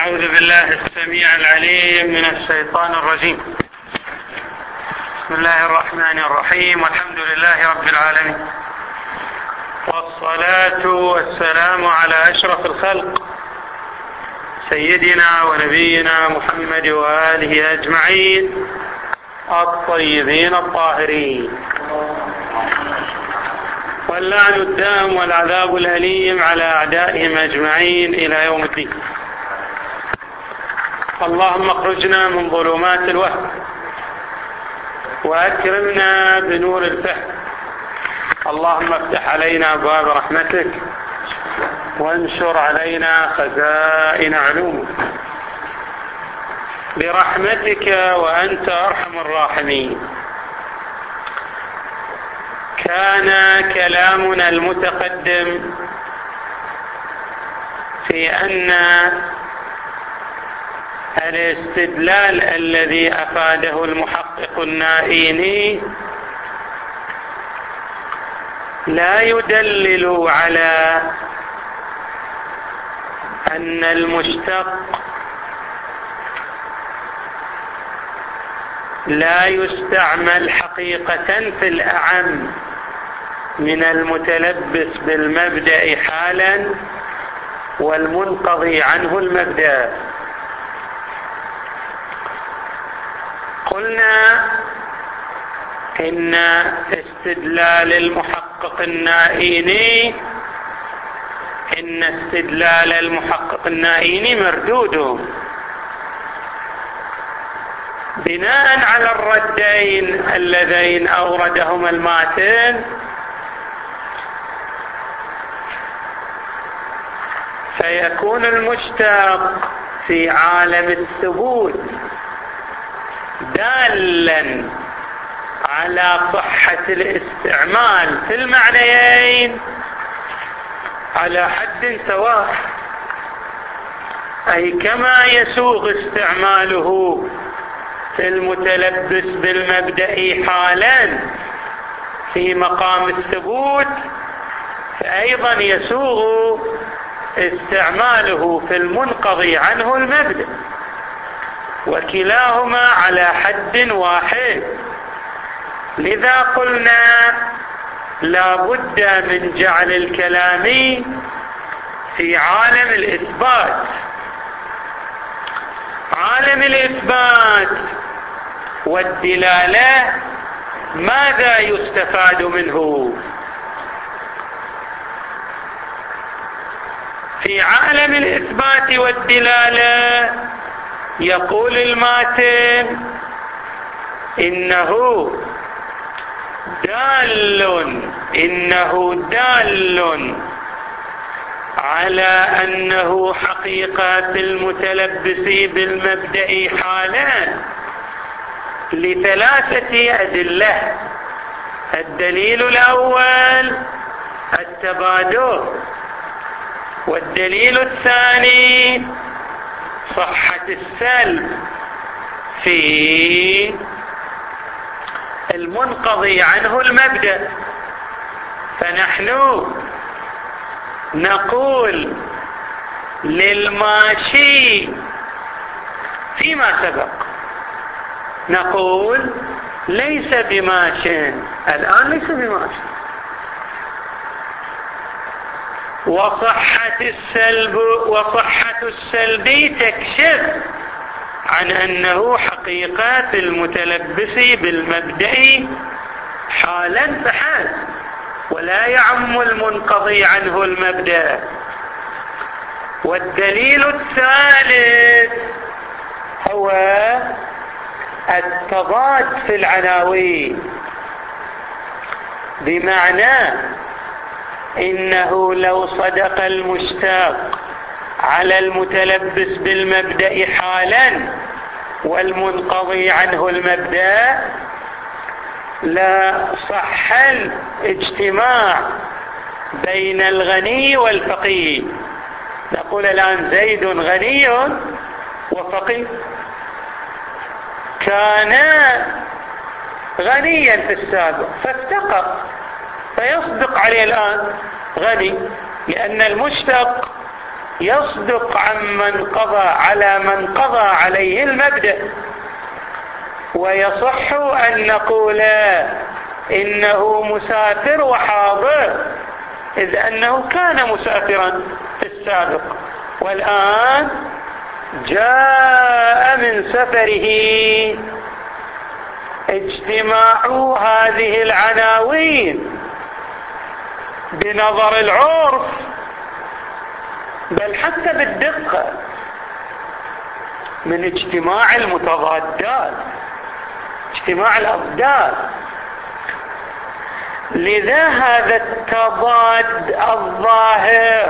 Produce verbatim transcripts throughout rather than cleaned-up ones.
أعوذ بالله السميع العليم من الشيطان الرجيم. بسم الله الرحمن الرحيم، والحمد لله رب العالمين، والصلاة والسلام على أشرف الخلق سيدنا ونبينا محمد وآله أجمعين الطيبين الطاهرين، واللعن الدام والعذاب الأليم على أعدائهم أجمعين إلى يوم الدين. اللهم اخرجنا من ظلمات الوهم وأكرمنا بنور الفهم. اللهم افتح علينا أبواب رحمتك وانشر علينا خزائن علومك برحمتك وأنت أرحم الراحمين. كان كلامنا المتقدم في أن الاستدلال الذي أفاده المحقق النائيني لا يدلل على أن المشتق لا يستعمل حقيقة في الأعم من المتلبس بالمبدأ حالا والمنقضي عنه المبدأ. قلنا إن استدلال المحقق النائيني إن استدلال المحقق النائيني مردود بناء على الردين اللذين أوردهما الماتن. فيكون المشتق في عالم الثبوت دالا على صحة الاستعمال في المعنيين على حد سواء، أي كما يسوغ استعماله في المتلبس بالمبدأ حالا في مقام الثبوت، فأيضا يسوغ استعماله في المنقضي عنه المبدأ، وكلاهما على حد واحد. لذا قلنا لا بد من جعل الكلام في عالم الإثبات. عالم الإثبات والدلالة ماذا يستفاد منه؟ في عالم الإثبات والدلالة يقول الماتن إنه دال إنه دال على أنه حقيقة المتلبس بالمبدأ حالا لثلاثة أدلة. الدليل الأول التبادل، والدليل الثاني صحة السلب في المنقضي عنه المبدأ. فنحن نقول للماشي فيما سبق، نقول ليس بماشي، الآن ليس بماشي، وصحة السلب وصحة السلب تكشف عن أنه حقيقة المتلبس بالمبدأ حالا فحال، ولا يعم المنقضي عنه المبدأ. والدليل الثالث هو التضاد في العناوين، بمعنى إنه لو صدق المشتق على المتلبس بالمبدأ حالا والمنقضي عنه المبدأ لا صح الاجتماع بين الغني والفقير. نقول الآن زيد غني وفقير، كان غنيا في السابق فافتقر، فيصدق عليه الآن غني، لأن المشتق يصدق عمن قضى على من قضى عليه المبدأ، ويصح أن نقول إنه مسافر وحاضر، إذ أنه كان مسافرا في السابق والآن جاء من سفره. اجتماع هذه العناوين بنظر العرف بل حتى بالدقة من اجتماع المتضادات، اجتماع الأضداد. لذا هذا التضاد الظاهر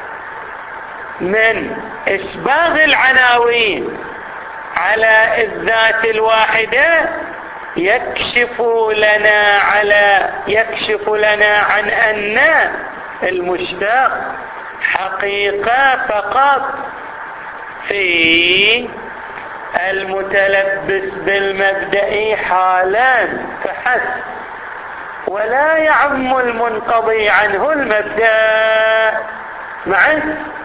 من إسباغ العناوين على الذات الواحدة يكشف لنا على يكشف لنا عن أن المشتق حقيقة فقط في المتلبس بالمبدأ حالا فحسب، ولا يعم المنقضي عنه المبدأ معه.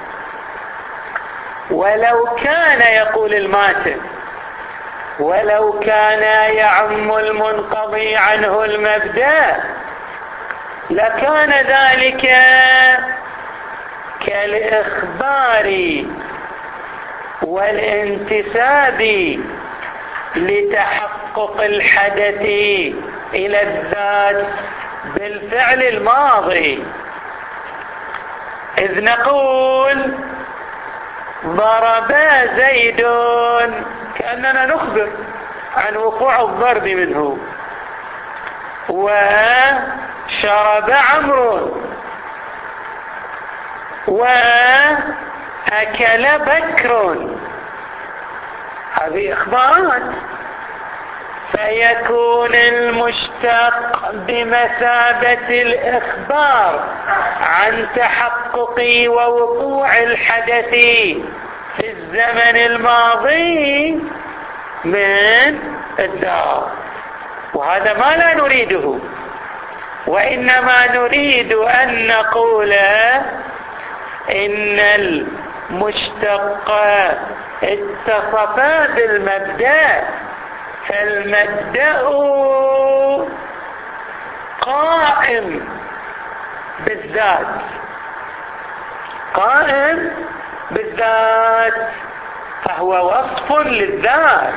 ولو كان يقول الماتن ولو كان يعم المنقضي عنه المبدأ لكان ذلك كالإخبار والانتساب لتحقق الحدث إلى الذات بالفعل الماضي، إذ نقول ضرب زيد كأننا نخبر عن وقوع الضرب منه، وشرب عمرو، وأكل بكر، هذه إخبارات. فيكون المشتق بمثابة الإخبار عن تحقق ووقوع الحدث في الزمن الماضي من الذات، وهذا ما لا نريده، وإنما نريد أن نقول إن المشتق اتصف بالمبدأ، فالمبدأ قائم بالذات، قائم بالذات، فهو وصف للذات.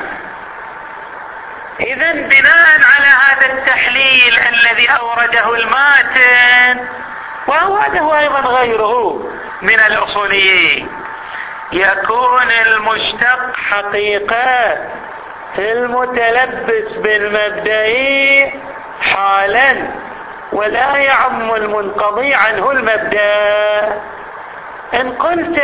إذن بناء على هذا التحليل الذي أورده الماتن وأورده أيضا غيره من الأصوليين، يكون المشتق حقيقة المتلبس بالمبدأ حالا، ولا يعم المنقضي عنه المبدأ. إن قلت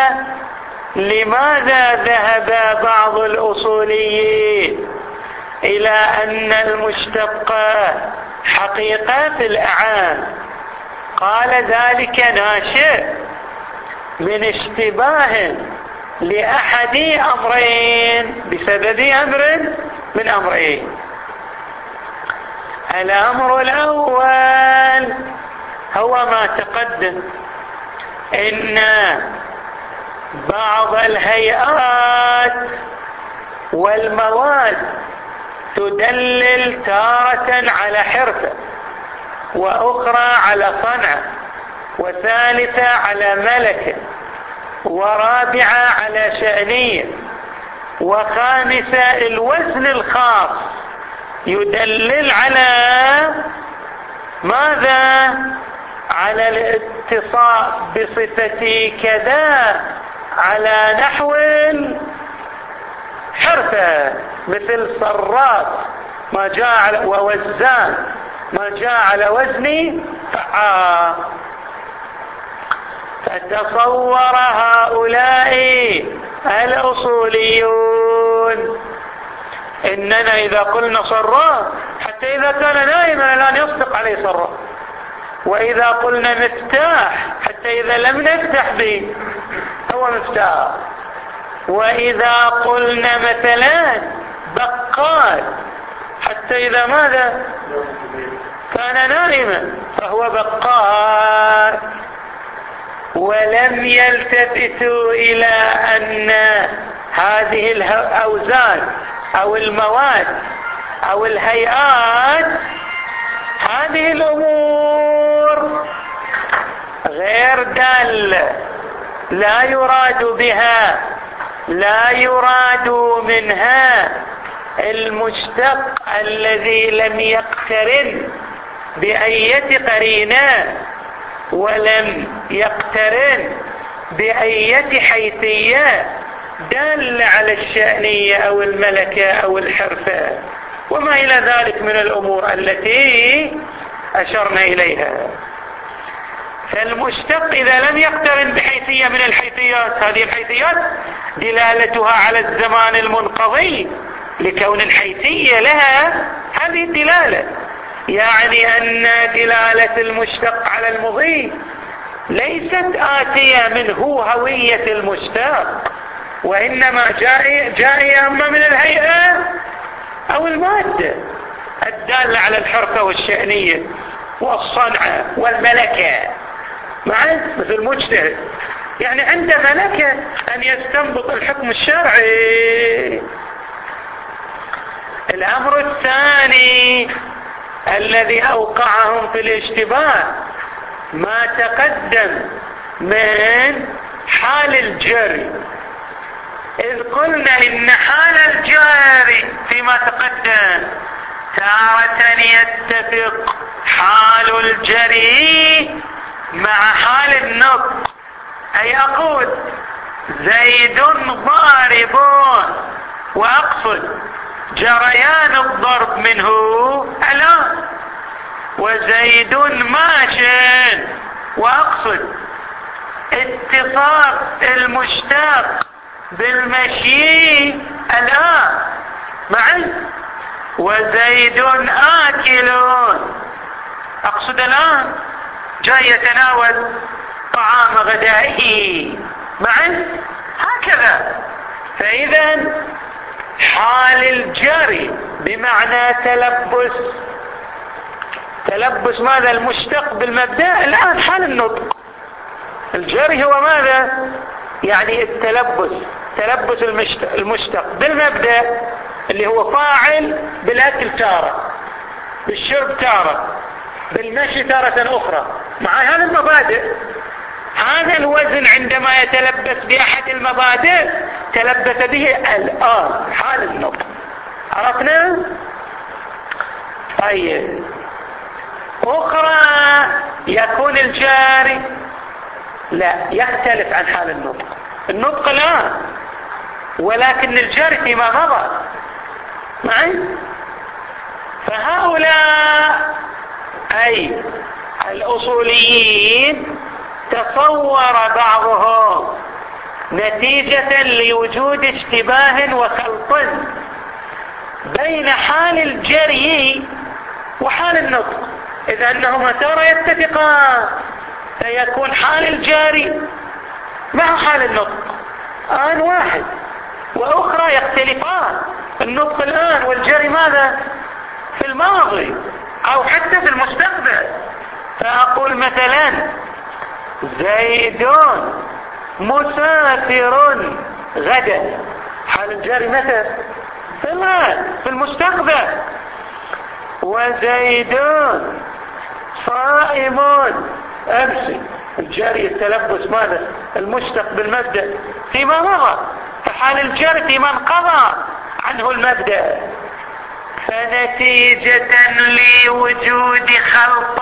لماذا ذهب بعض الأصوليين إلى أن المشتق حقيقة في الأعام، قال ذلك ناشئ من اشتباه لأحد أمرين بسبب أمر من أمرين. الأمر الأول هو ما تقدم، إن بعض الهيئات والمواد تدلل تارة على حرفة، وأخرى على صنعة، وثالثة على ملكة، ورابعة على شأنية، وخامسة الوزن الخاص يدلل على ماذا؟ على الاتصاف بصفة كذا على نحو الحرفة، مثل صراف ما جاء على ووزان ما جاء على وزن فعال. فتصور هؤلاء الأصوليون إننا إذا قلنا صراف حتى إذا كان نائما الآن يصدق عليه صراف، وإذا قلنا مفتاح حتى إذا لم نفتح به هو مفتاح، وإذا قلنا مثلا بقال حتى إذا ماذا كان نائما فهو بقال. ولم يلتفتوا إلى أن هذه الأوزان أو المواد أو الهيئات هذه الأمور غير دالة، لا يراد بها لا يراد منها المشتق الذي لم يقترن بأية قرينة ولم يقترن بأية حيثية دالة على الشأنية أو الملكة أو الحرفة وما إلى ذلك من الأمور التي أشرنا إليها. فالمشتق إذا لم يقترن بحيثية من الحيثيات، هذه الحيثيات دلالتها على الزمان المنقضي لكون الحيثية لها هذه الدلالة، يعني أن دلالة المشتق على المضي ليست آتية من هو هوية المشتق، وإنما جاء أما من الهيئة أو المادة الدالة على الحركة والشأنية والصنعة والملكة معه مثل مجتهد، يعني عنده ملكة أن يستنبط الحكم الشرعي. الأمر الثاني الذي أوقعهم في الاشتباه ما تقدم من حال الجري، إذ قلنا إن حال الجاري فيما تقدم تارة يتفق حال الجري مع حال النطق، أي أقول زيد ضارب وأقصد جريان الضرب منه الآن، وزيد ماش وأقصد اتصال المشتق بالمشي الآن معي، وزيد آكل أقصد الآن جاي يتناول طعام غدائه معي هكذا. فإذا حال الجري بمعنى تلبس تلبس ماذا المشتق بالمبدأ الآن حال النطق. الجري هو ماذا؟ يعني التلبس تلبس المشتق بالمبدأ اللي هو فاعل بالأكل تارة، بالشرب تارة، بالمشي تارة أخرى، مع هذه المبادئ. هذا الوزن عندما يتلبس بأحد المبادئ تلبس به الآن حال النطق. عرفنا؟ طيب أخرى يكون الجاري لا يختلف عن حال النطق، النطق الآن ولكن الجاري فيما مضى معي. فهؤلاء أي الأصوليين تصور بعضهم نتيجة لوجود اشتباه وخلط بين حال الجري وحال النطق، إذ أنهما ترى يتفقان فيكون حال الجاري مع حال النطق آن واحد، وأخرى يختلفان، النطق الآن والجري ماذا في الماضي أو حتى في المستقبل. فأقول مثلا زيد مسافر غدا، حال الجاري متى؟ في الآن في المستقبل. وزيد صائم أمس، الجاري التلبس ماذا المشتق بالمبدأ فيما مضى، فحال الجاري فيما انقضى عنه المبدأ. فنتيجة لوجود خلط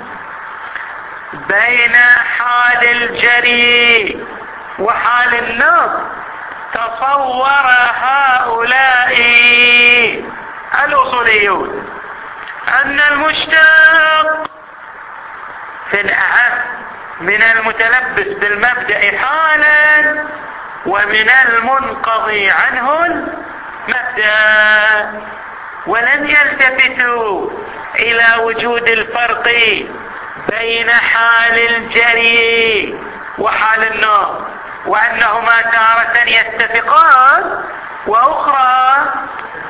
بين حال الجري وحال النطق تصور هؤلاء الأصوليون أن المشتق في الأهم من المتلبس بالمبدأ حالا ومن المنقضي عنه المبدأ، ولم يلتفتوا إلى وجود الفرق بين حال الجري وحال النطق، وأنهما تارة يتفقان وأخرى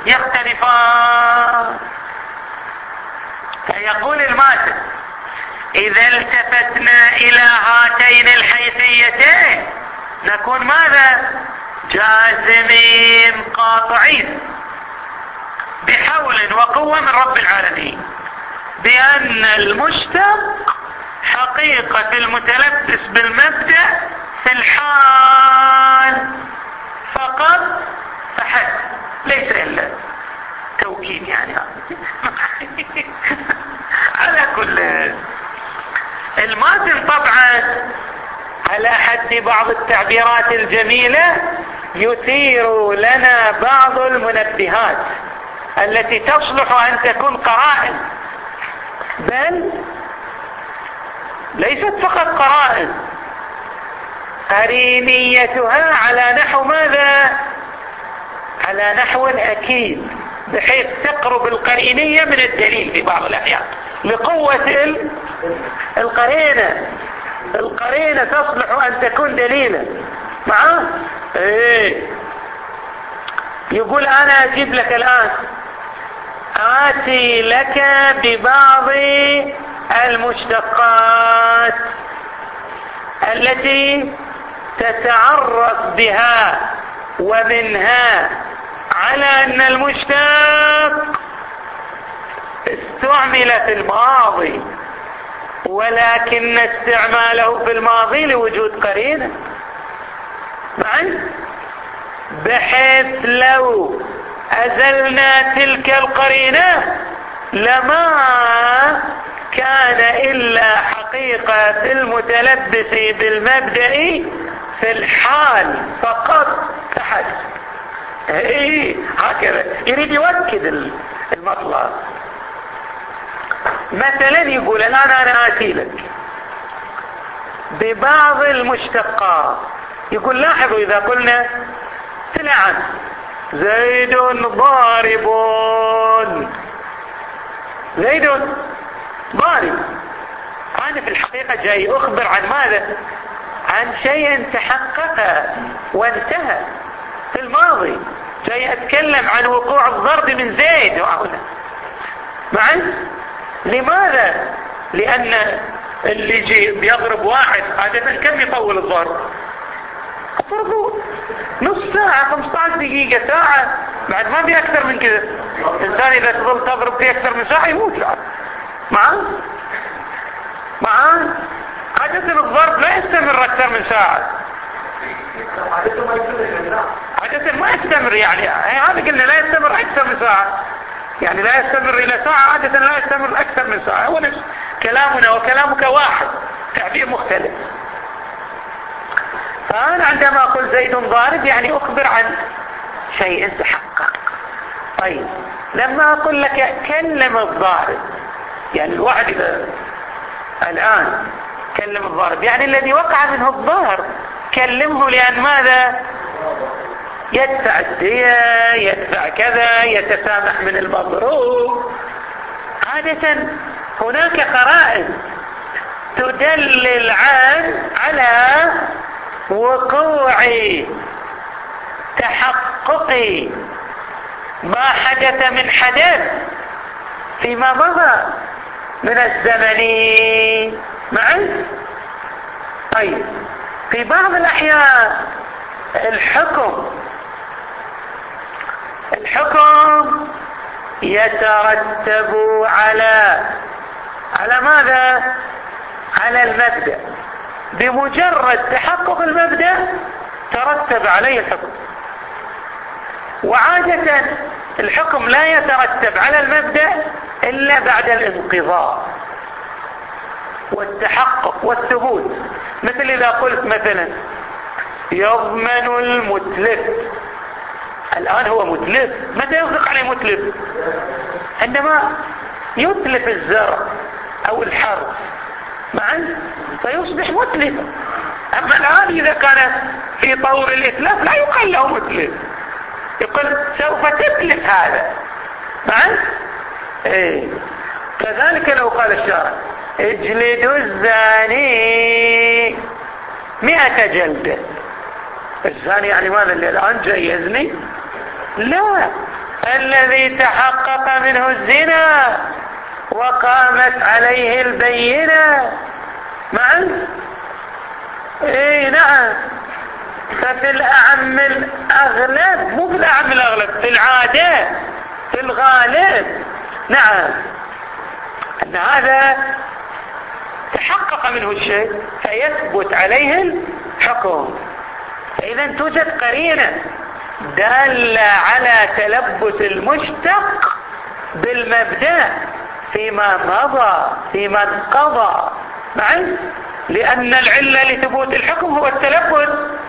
يختلفان. فيقول الماتن إذا التفتنا إلى هاتين الحيثيتين نكون ماذا؟ جازمين قاطعين بحول وقوة من رب العالمين بأن المشتق حقيقة المتلبس بالمبدأ في الحال فقط فحسب، ليس إلا توكيد يعني. على كل الماتن طبعا على حد بعض التعبيرات الجميلة يثير لنا بعض المنبهات التي تصلح أن تكون قرائن، بل ليست فقط قرائن، قرينيتها على نحو ماذا؟ على نحو أكيد، بحيث تقرب القرينية من الدليل في بعض الأحيان لقوة القرينة. القرينة تصلح أن تكون دليلا معه. إيه يقول أنا أجيب لك الآن، آتي لك ببعض المشتقات التي تتعرف بها ومنها على أن المشتق استعمل في الماضي، ولكن استعماله في الماضي لوجود قرينة معي، بحيث لو أزلنا تلك القرينة لما كان إلا حقيقة المتلبس بالمبدأ في الحال فقط تحت. إيه هكذا يريد يؤكد المطلب. مثلا يقول الآن أنا آتي لك ببعض المشتقات، يقول لاحظوا إذا قلنا سلعا زيد ضارب، زيد ضارب، أنا في الحقيقة جاي أخبر عن ماذا؟ عن شيء تحقق وانتهى في الماضي، جاي أتكلم عن وقوع الضرب من زيد وهنا معي. لماذا؟ لأن اللي يجي بيضرب واحد عادة كم يطول الضرب؟ اضربوا نص ساعة، خمسة عشر دقيقة، ساعة، بعد ما بي أكثر من كذا. الإنسان إذا تظل تضرب فيه أكثر من ساعة يموت بعد. معاه؟ معاه؟ عادة الضرب لا يستمر أكثر من ساعة، عادة ما يستمر، يعني هذا قلنا لا يستمر أكثر من ساعة، يعني لا يستمر إلى ساعة، عادة لا يستمر أكثر من ساعة. هو نفس كلامنا وكلامك واحد، تعبير مختلف. فأنا عندما أقول زيد ضارب يعني أخبر عن شيء تحقق. طيب لما أقول لك كلم الضارب، يعني الواحد إذا الآن كلم الضارب يعني الذي وقع منه الضرب كلمه، لأن ماذا؟ يدفع الدية، يدفع كذا، يتسامح من المضروب. عادة هناك قرائن تدلل عن على وقوع تحقق ما حدث من حدث فيما مضى من الزمن معي. طيب في بعض الأحيان الحكم الحكم يترتب على على ماذا؟ على المبدأ، بمجرد تحقق المبدأ ترتب عليه الحكم. وعادة الحكم لا يترتب على المبدأ إلا بعد الانقضاء والتحقق والثبوت. مثل إذا قلت مثلا يضمن المتلف، الآن هو متلف، متى يطلق عليه متلف؟ عندما يتلف الزرع أو الحرث معا فيصبح متلفا. أما الآن إذا كان في طور الإتلاف لا يقال له متلف، يقول سوف تتلف هذا معا. إيه. كذلك لو قال الشارع اجلدوا الزاني مئة جلدة، الزاني يعني ماذا اللي الآن جاي يزني؟ لا، الذي تحقق منه الزنا وقامت عليه البينة. معا؟ اي نعم. ففي الأعم الأغلب، مو في الأعم الأغلب، في العادة، في الغالب، نعم، أن هذا تحقق منه الشيء فيثبت عليه الحكم. فإذا توجد قرينة دالة على تلبس المشتق بالمبدأ فيما مضى فيما انقضى. معي؟ لأن العلة لثبوت الحكم هو التلبس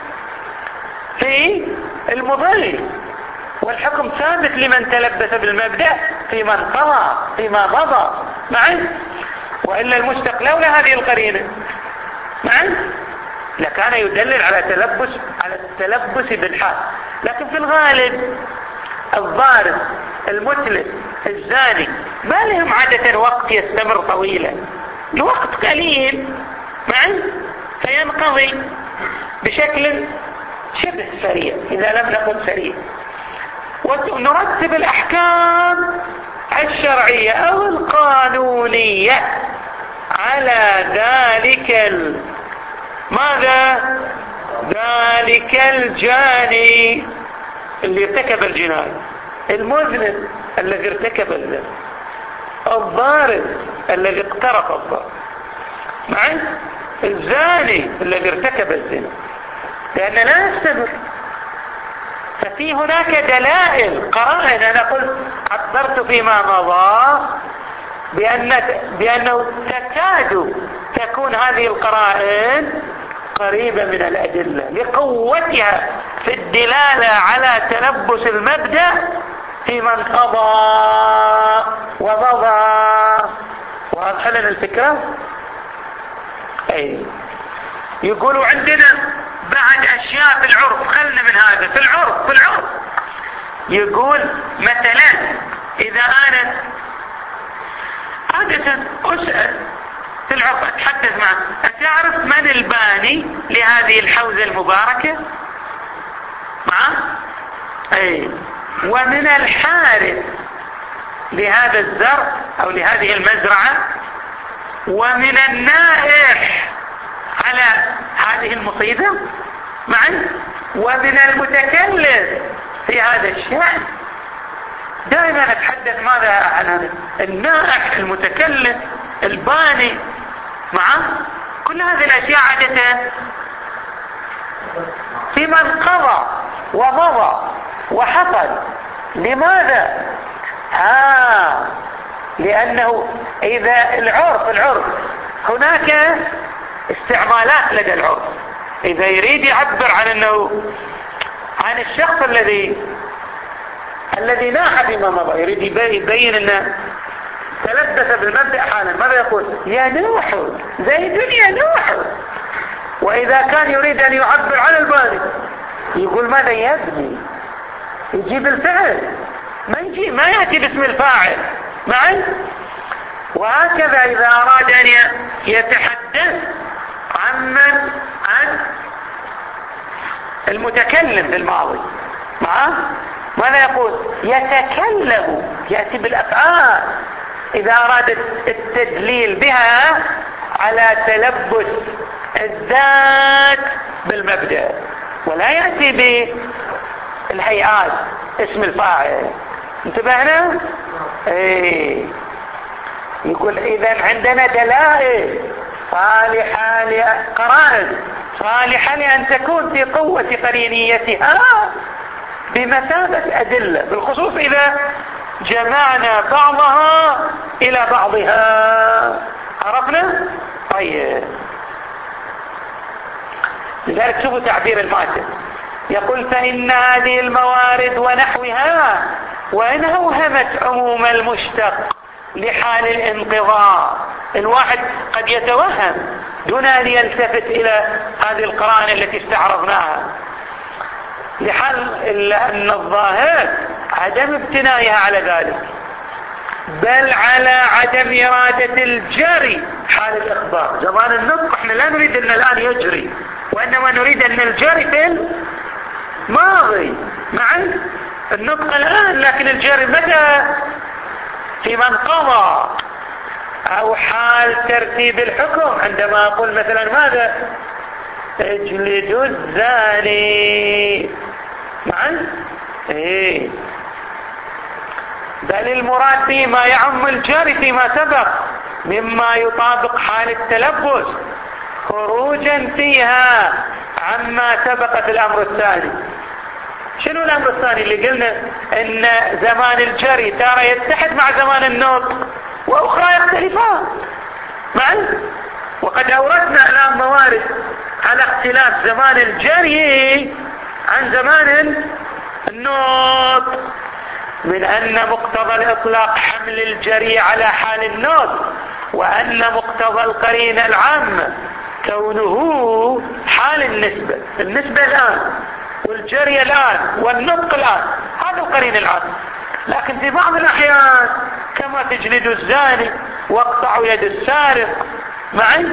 في المضي، والحكم ثابت لمن تلبس بالمبدأ فيما انقضى فيما مضى. معي؟ وإلا المشتق لولا هذه القرينة معي لكان يدلل على تلبس على التلبس بالحال. لكن في الغالب الضارب المتلف الزاني ما لهم عادة وقت يستمر طويلا، الوقت قليل معي فينقضي بشكل شبه سريع إذا لم نقل سريع. ونرتب الأحكام الشرعية أو القانونية على ذلك ال... ماذا؟ ذلك الجاني اللي ارتكب الجناية، المذنب الذي ارتكب الذنب، الضارب الذي اقترف الضرب، معي؟ الزاني الذي ارتكب الزنا، لأن لا يستمر. ففي هناك دلائل قرائن. أنا قلت عبرت فيما مضى بأن بأنه تكاد تكون هذه القرائن قريبة من الأدلة لقوتها في الدلالة على تلبس المبدأ في من قضى ومضى. واضح لنا الفكرة؟ أي يقولوا عندنا بعد أشياء في العرف، خلنا من هذا في العرف في العرف يقول مثلا إذا أنا عادة أسأل في العرف أتحدث معه، أتعرف من الباني لهذه الحوزة المباركة؟ معه؟ أي ومن الحارث لهذا الزرع أو لهذه المزرعة، ومن النائح على هذه المصيبة معي، ومن المتكلم في هذا الشأن. دائما نتحدث ماذا عن النائح، المتكلم، الباني، معه كل هذه الأشياء عادة في من قضى ومضى وحصل. لماذا؟ ها لأنه إذا العرف العرف هناك استعمالات لدى العرف. إذا يريد يعبر عن أنه عن الشخص الذي الذي ناح بما مضى، يريد يبين أنه تلبس بالمبدأ حالا، ماذا يقول؟ يا نوح زيد يا نوح. وإذا كان يريد أن يعبر عن الباني يقول ماذا؟ يبني، يجيب الفعل، ما يجي ما يأتي باسم الفاعل معي. وهكذا إذا أراد أن يتحدث عن من عن المتكلم في الماضي معه ماذا يقول؟ يتكلم، يأتي بالأفعال إذا أراد التدليل بها على تلبس الذات بالمبدأ، ولا يأتي بالهيئات اسم الفاعل. انتبهنا؟ ايه يقول إذن عندنا دلائل صالحة لقرائن صالحة لأن تكون في قوة قرينيتها بمثابة أدلة، بالخصوص إذا جمعنا بعضها إلى بعضها. عرفنا؟ طيب لذلك شوفوا تعبير الماتن يقول فإن هذه الموارد ونحوها وإن أوهمت عموم المشتق لحال الانقضاء، الواحد قد يتوهم دون أن يلتفت إلى هذه القرائن التي استعرضناها لحال أن الظاهر عدم ابتنائها على ذلك، بل على عدم إرادة الجري حال الإخبار. زمان النطق احنا لا نريد أن الآن يجري، وإنما نريد أن الجري في الماضي معي النطق الآن، لكن الجري متى؟ في من قضى أو حال ترتيب الحكم عندما أقول مثلا ماذا؟ اجلد الزاني معا؟ إيه. بل المراد به ما يعم الجري فيما سبق مما يطابق حال التلبس خروجا فيها عما سبق في الأمر الثاني. شنو الأمر الثاني اللي قلنا إن زمان الجري ترى يتحد مع زمان النطق وأخرى يختلفان معا؟ وقد أوردنا الآن موارد على اختلاف زمان الجري عن زمان النطق، من أن مقتضى الإطلاق حمل الجري على حال النطق، وأن مقتضى القرين العام كونه حال النسبة، النسبة الآن والجري الآن والنطق الآن، هذا القرين العام. لكن في بعض الأحيان كما تجلد الزاني واقطعوا يد السارق معي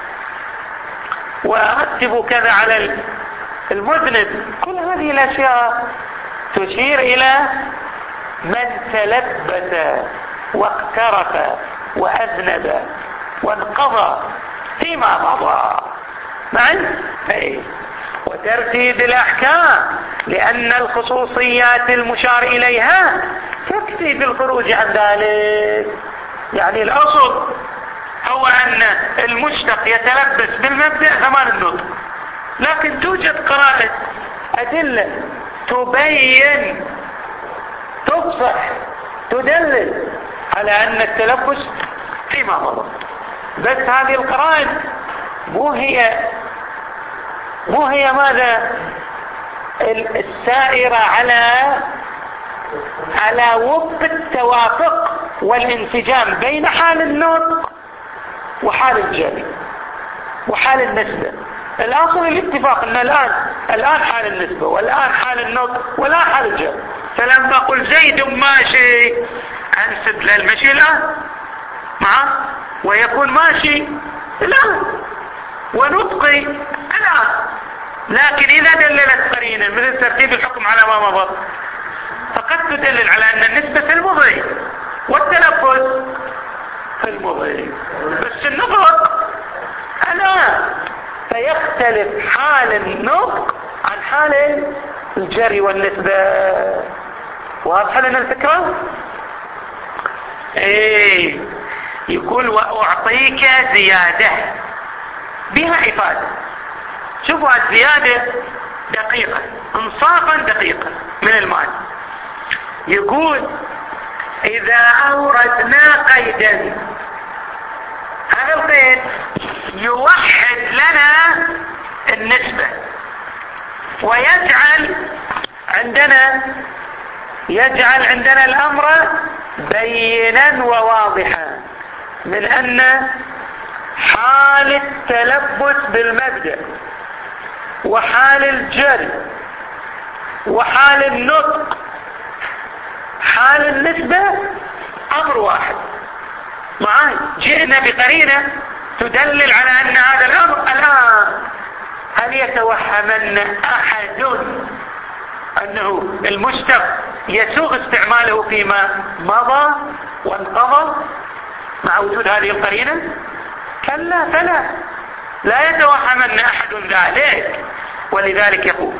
ورتبوا كذا على المذنب، كل هذه الأشياء تشير إلى من تلبس واقترف وأذنب وانقضى فيما مضى معي. أي. وترتيب الأحكام لأن الخصوصيات المشار إليها تكفي بالخروج عن ذلك. يعني الأصل هو أن المشتق يتلبس بالمبدأ زمان النطق، لكن توجد قراءة أدلة تبين تفصح تدلل على أن التلبس فيما مضى، بس هذه القرائن مو هي مو هي ماذا السائرة على على وفق التوافق والانسجام بين حال النطق وحال الجري وحال النسبة. الأصل الاتفاق أن الآن الآن حال النسبة والآن حال النطق والآن حال الجري. فلما أقول زيد ماشي أنسب للمشي الآن معه ويكون ماشي الآن ونطقي الآن. لكن إذا دللت قرينة مثل ترتيب الحكم على ما مضى فقد تدلل على أن النسبة في المضي والتلفظ في المضي، بس النطق الآن، فيختلف حال النطق عن حال الجري والنسبة. واضح لنا الفكرة؟ ايه. يقول وأعطيك زيادة بها إفادة. شوفوا الزيادة دقيقة انصافا دقيقة من المال. يقول إذا أوردنا قيدا، هذا القيد يوحد لنا النسبة ويجعل عندنا يجعل عندنا الأمر بينا وواضحا من أن حال التلبس بالمبدأ وحال الجري وحال النطق حال النسبة أمر واحد. معاي جئنا بقرينة تدلل على أن هذا الأمر الآن. هل يتوهمن أحد أنه المشتق يسوغ استعماله فيما مضى وانقضى مع وجود هذه القرينة؟ كلا فلا، لا يتوهمن أحد ذلك. ولذلك يقول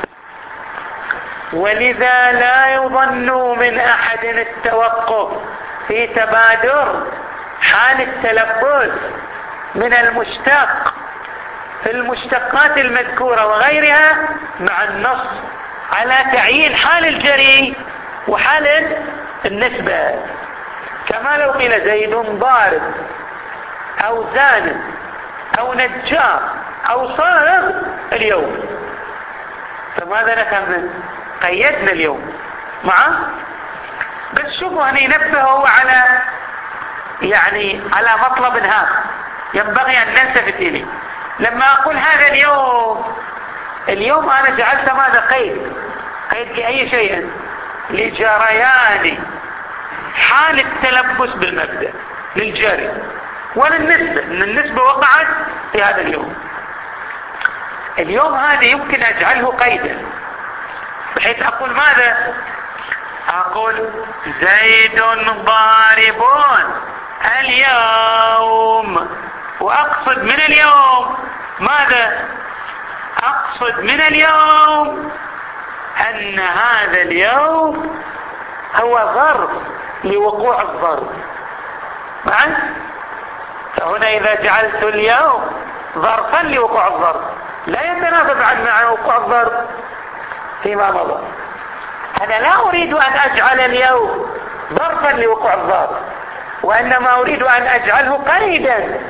ولذا لا يظن من أحد التوقف في تبادر حال التلبس من المشتق في المشتقات المذكورة وغيرها مع النص على تعيين حال الجري وحال النسبة، كما لو قيل زيد ضارب أو زان أو نجار أو صارغ اليوم. فماذا نفهم؟ قيدنا اليوم معه. بس شوفوا هنا ينبهوا على يعني على مطلب هام ينبغي أن نلتفت إليه. لما أقول هذا اليوم، اليوم أنا جعلت ماذا قيد قيد لأي شيء؟ لجريان حال التلبس بالمبدأ للجري وللنسبة، إن النسبة وقعت في هذا اليوم. اليوم هذا يمكن أجعله قيدا بحيث أقول ماذا؟ أقول زيد ضاربون اليوم، وأقصد من اليوم ماذا؟ أقصد من اليوم أن هذا اليوم هو ظرف لوقوع الظرف معا. فهنا إذا جعلت اليوم ظرفا لوقوع الظرف لا يتنافى عن مع وقوع الظرف فيما مضى. أنا لا أريد أن أجعل اليوم ظرفا لوقوع الظرف، وإنما أريد أن أجعله قيدا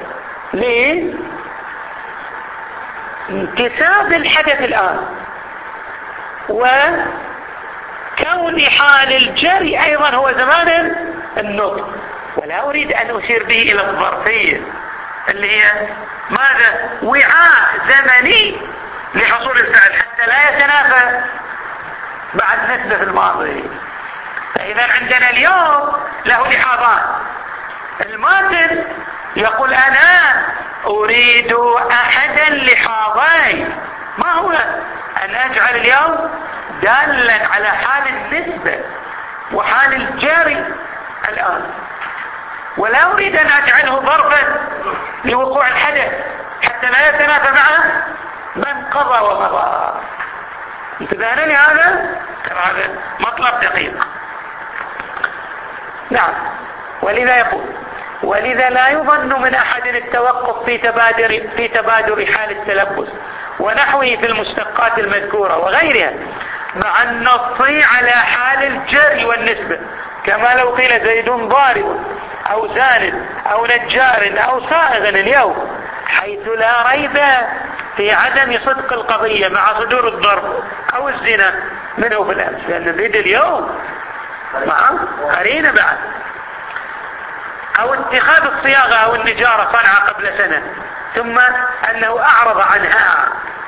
لانتساب الحدث الآن، وكون حال الجري أيضا هو زمان النطق، ولا أريد أن أشير به إلى الظرفية اللي هي ماذا؟ وعاء زمني لحصول الفعل حتى لا يتنافى بعد نسبة في الماضي. فإذا عندنا اليوم له لحاظان. الماتن يقول أنا أريد أحدا لحاظين، ما هو؟ أن أجعل اليوم دالا على حال النسبة وحال الجاري الآن، ولا أريد أن أجعله ظرفا لوقوع الحدث حتى لا يتنافى معه من قضى ومضى. انتبهنا لهذا؟ هذا مطلب دقيق. نعم. ولذا يقول ولذا لا يظن من أحد التوقف في تبادر في تبادر حال التلبس ونحوه في المشتقات المذكورة وغيرها مع النص على حال الجر والنسبة، كما لو قيل زيد ضارب أو زان أو نجار أو صائغ اليوم، حيث لا ريب في عدم صدق القضية مع صدور الضرب أو الزنا منه في الأمس، لأن نريد اليوم مع قرينة بعد، أو اتخاذ الصياغة أو النجارة صنعة قبل سنة ثم أنه أعرض عنها.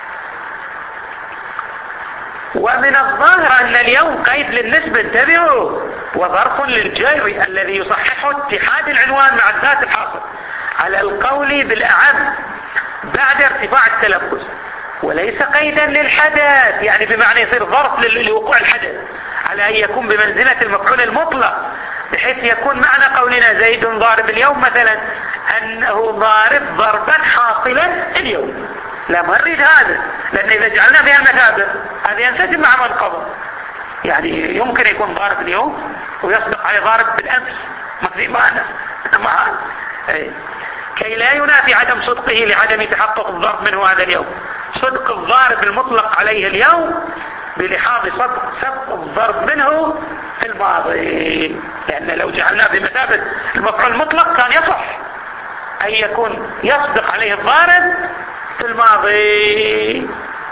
ومن الظاهر أن اليوم قيد للنسبة، انتبهوا، وظرف للجر الذي يصحح اتحاد العنوان مع الذات الحاصل على القول بالأعم بعد ارتفاع التلبس، وليس قيدا للحدث، يعني بمعنى يصير ظرف لوقوع الحدث على أن يكون بمنزلة المفعول المطلق، بحيث يكون معنى قولنا زيد ضارب اليوم مثلا أنه ضارب ضربا حاصلا اليوم. لا، ما نريد هذا، لأن إذا جعلنا فيها المثابة هذا ينسجم مع من قبل، يعني يمكن يكون ضارب اليوم ويصدق عليه ضارب بالأمس، ما في معنى معه، كي لا ينافي عدم صدقه لعدم تحقق الضرب منه هذا اليوم صدق الضارب المطلق عليه اليوم بلحاظ صدق سبق الضرب منه في الماضي، لأن لو جعلناه بمثابة المفعول المطلق كان يصح أن يكون يصدق عليه الضارب في الماضي.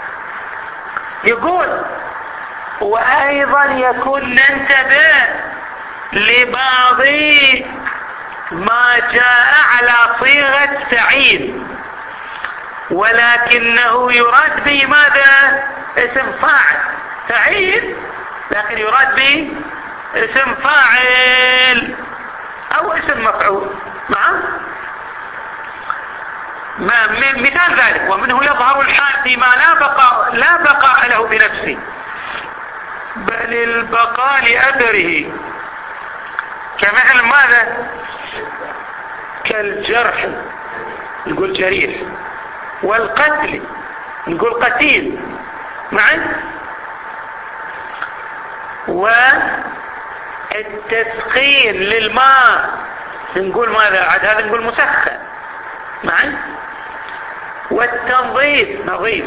يقول وأيضا يكون ننتبه لبعض ما جاء على صيغة فعيل ولكنه يراد به ماذا؟ اسم فاعل، فعيل لكن يراد به اسم فاعل أو اسم مفعول. نعم، مثال ذلك ومنه يظهر الحال فيما لا بقاء لا بقاء له بنفسه بل البقاء لأثره، كمثل ماذا؟ كالجرح نقول جريح، والقتل نقول قتيل معا، والتسخين للماء نقول ماذا؟ عاد هذا نقول مسخن معا، والتنظيف نظيف.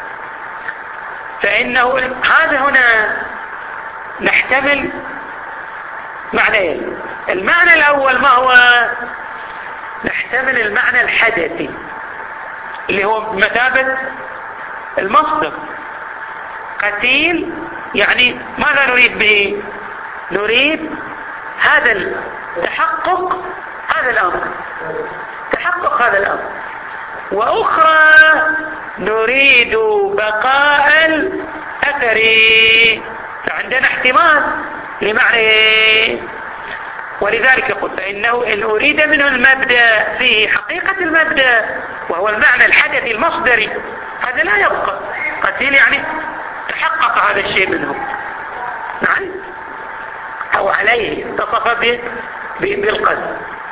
فإنه هذا هنا نحتمل معنيين. المعنى الأول ما هو؟ نحتمل المعنى الحدثي اللي هو بمثابة المصدر قتيل، يعني ماذا نريد به؟ نريد هذا التحقق، هذا الأمر، تحقق هذا الأمر. وأخرى نريد بقاء الأثر، فعندنا احتمال لمعنى. ولذلك يقول فإنه إن أريد منه المبدأ فيه حقيقة المبدأ وهو المعنى الحدثي المصدري هذا لا يبقى قتيل، يعني تحقق هذا الشيء منه نعم، أو عليه اتصف بالقتل.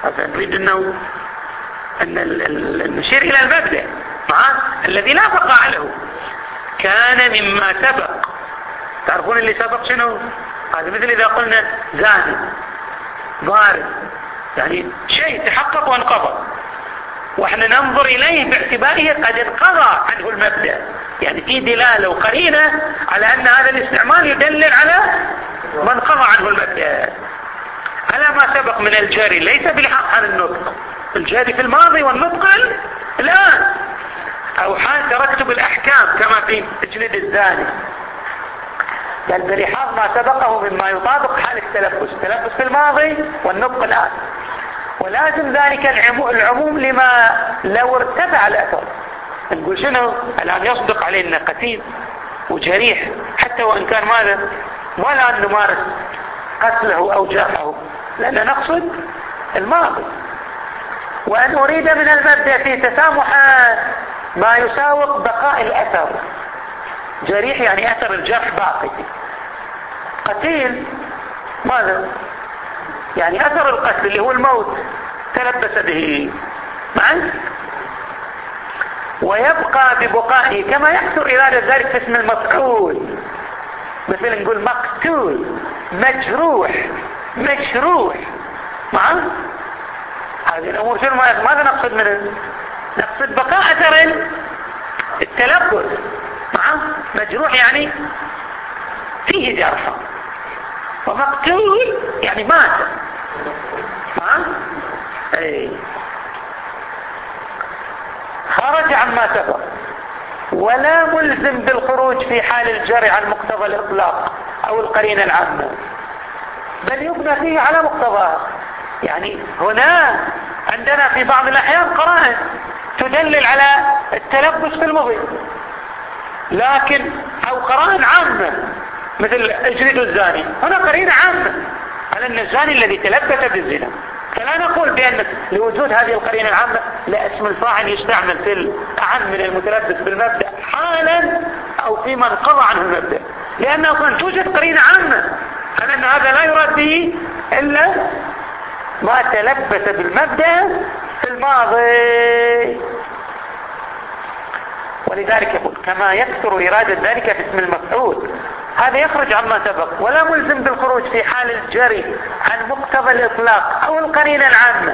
هذا نريد أنه أن نشير إلى المبدأ الذي لا بقاء له. كان مما سبق. تعرفون اللي سبق شنو؟ هذا مثل إذا قلنا زاني ضارب، يعني شيء تحقق وانقضى، واحنا ننظر إليه باعتباره قد انقضى عنه المبدأ، يعني في دلالة وقرينة على أن هذا الاستعمال يدلل على ما انقضى عنه المبدأ، على ما سبق من الجاري ليس بالحق عن النطق، الجاري في الماضي والنطق الآن، أو حال ترتب الأحكام كما في اجلد الزاني، بل بلحاظ ما سبقه مما يطابق حال التلبس، التلبس في الماضي والنطق الآن. ولازم ذلك العموم لما لو ارتفع الأثر، نقول شنو الآن يصدق علينا قتيل وجريح حتى وإن كان ماذا ولا أن نمارس قتله أو جرحه، لأن نقصد الماضي. وأن أريد من المبدأ في تسامحات ما يساوق بقاء الأثر، جريح يعني أثر الجرح باقي، قتيل ماذا يعني أثر القتل اللي هو الموت تلبس به معا، ويبقى ببقائه كما يحصل إرادة ذلك في اسم المفعول، مثل نقول مقتول، مجروح، مشروح معا. هذه الأمور شنو ماذا نقصد منه؟ نقصد بقاء أثر التلبس معا. مجروح يعني فيه جرح، ومقتول يعني مات معا. اي خرج عما سبق، ولا ملزم بالخروج في حال الجري عن مقتضى الإطلاق أو القرينة العامة، بل يبنى فيه على مقتضاه. يعني هنا عندنا في بعض الأحيان قرائن تدلل على التلبس في المضي، لكن أو قرائن عامة مثل اجلد الزاني، هنا قرينة عامة على أن الزاني الذي تلبس بالزنا، فلا نقول بأن لوجود هذه القرينة العامة لا اسم الفاعل يستعمل في الأعم من المتلبس بالمبدأ حالا أو فيما انقضى عنه المبدأ، لأن أصلا توجد قرينة عامة على أن هذا لا يراد به إلا ما تلبس بالمبدأ في الماضي. ولذلك يقول كما يكثر إرادة ذلك في اسم المفعول، هذا يخرج عما سبق، ولا ملزم بالخروج في حال الجري عن مقتضى الإطلاق أو القرينة العامة،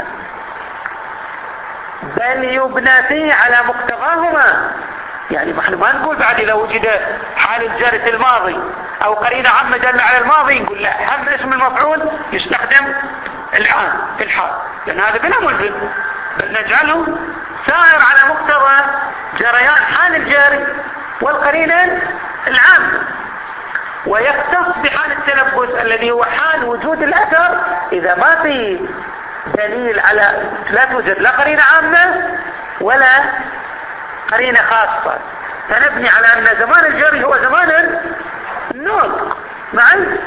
بل يبنى فيه على مقتضاهما. يعني نحن ما نقول بعد إذا وجد حال الجري في الماضي أو قرينة عامة دل على الماضي نقول لا هم اسم المفعول يستخدم الآن في الحال، لأن هذا بلا ملزم، بل نجعله سائر على مقتضى جريان حال الجاري والقرينة العامة، ويختص بحال التلبس الذي هو حال وجود الأثر إذا ما في دليل على لا توجد لا قرينة عامة ولا قرينة خاصة، فنبني على أن زمان الجري هو زمان النطق معا.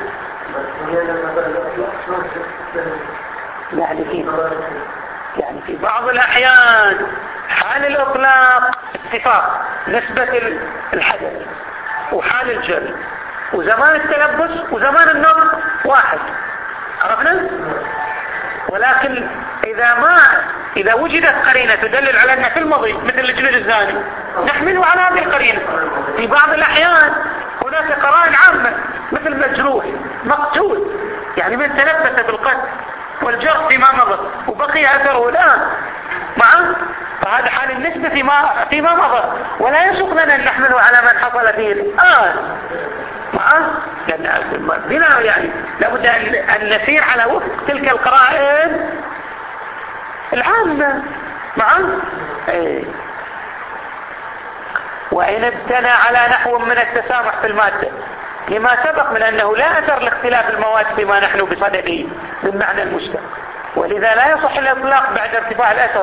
يعني في يعني في بعض الأحيان حال الإطلاق اتفاق نسبة الحدث وحال الجري، وزمان التلبس وزمان النطق واحد، عرفنا؟ ولكن إذا ما إذا وجدت قرينة تدلل على أن في الماضي مثل الجلد الزاني نحمله على هذه القرينة. في بعض الأحيان هناك قرائن عامة مثل مجروح، مقتول، يعني من تلبس بالقتل والجرح فيما مضى وبقي أثره الآن معه، فهذا حال النسبة فيما, فيما مضى، ولا يسوق لنا أن نحمله على من حصل فيه الآن معه، لأن بنا يعني لابد أن نسير على وفق تلك القرائن العامة معه. ايه. وإن ابتنى على نحو من التسامح في المادة لما سبق من أنه لا أثر لاختلاف المواد فيما نحن بصدده بالمعنى المشتق، ولذا لا يصح الإطلاق بعد ارتفاع الأثر.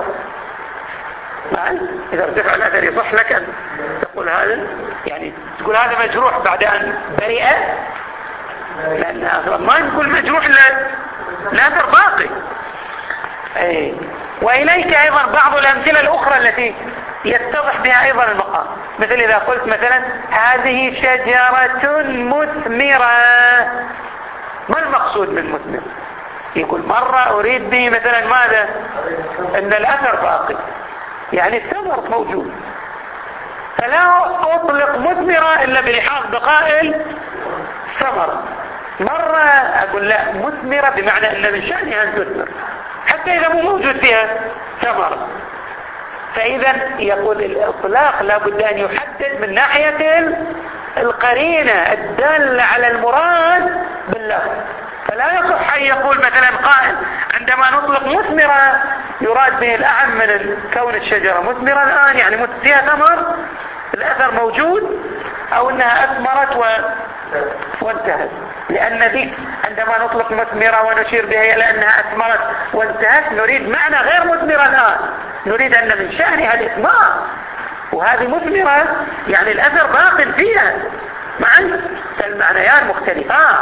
إذا ارتفع الأثر يصح لك أن تقول هذا، يعني تقول هذا مجروح بعد أن برئ، لأن ما نقول مجروح الأثر باقي. أي. وإليك أيضا بعض الأمثلة الأخرى التي يتضح بها أيضا المقام، مثل إذا قلت مثلا هذه شجرة مثمرة، ما المقصود من مثمرة؟ يقول مرة أريد به مثلا ماذا؟ أن الأثر باقي، يعني الثمر موجود، فلا أطلق مثمرة إلا بلحاظ بقاء الثمر. مرة أقول لا مثمرة بمعنى أن من شأنها أن تثمر حتى إذا مو موجود فيها ثمر. فإذا يقول الإطلاق لابد أن يحدد من ناحية القرينة الدالة على المراد باللفظ. فلا يصح أن يقول مثلا قائل عندما نطلق مثمرة يراد به الأعم من كون الشجرة مثمرة الآن، يعني فيها ثمر الأثر موجود، أو أنها أثمرت و... وانتهت. لأن ذيك عندما نطلق مثمرة ونشير بها إلى أنها أثمرت وانتهت نريد معنى غير مثمرة الآن، نريد أن من شأنها الإثمار، وهذه مثمرة يعني الأثر باق فيها معا، فالمعنيان مختلفان.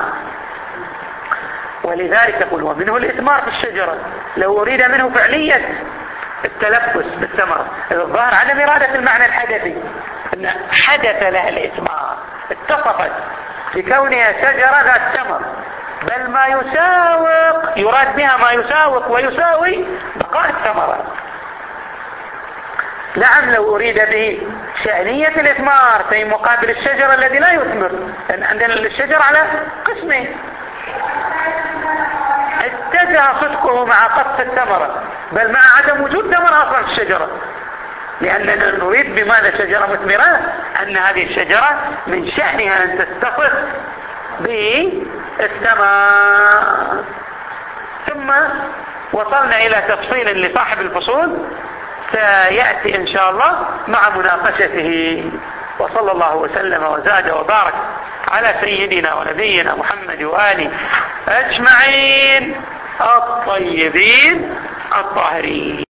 ولذلك يقول ومنه الإثمار في الشجرة، لو أريد منه فعلية التلبس بالثمر، الظاهر عدم إرادة المعنى الحدثي، أن حدث لها الإثمار، اتصفت بكونها شجرة ذات ثمر، بل ما يساوق يراد بها ما يساوق ويساوي بقاء الثمرة. نعم لو أريد به شأنية الإثمار في مقابل الشجر الذي لا يثمر، لأن عندنا الشجر على قسمين، اتجه صدقه مع قص الثمرة بل مع عدم وجود ثمرة أصلا في الشجرة، لأننا نريد بماذا شجرة مثمرة أن هذه الشجرة من شأنها أن تتصف بالثمار. ثم وصلنا إلى تفصيل لصاحب الفصول سيأتي إن شاء الله مع مناقشته. وصلى الله وسلم وزاد وبارك على سيدنا ونبينا محمد وآله أجمعين الطيبين الطاهرين.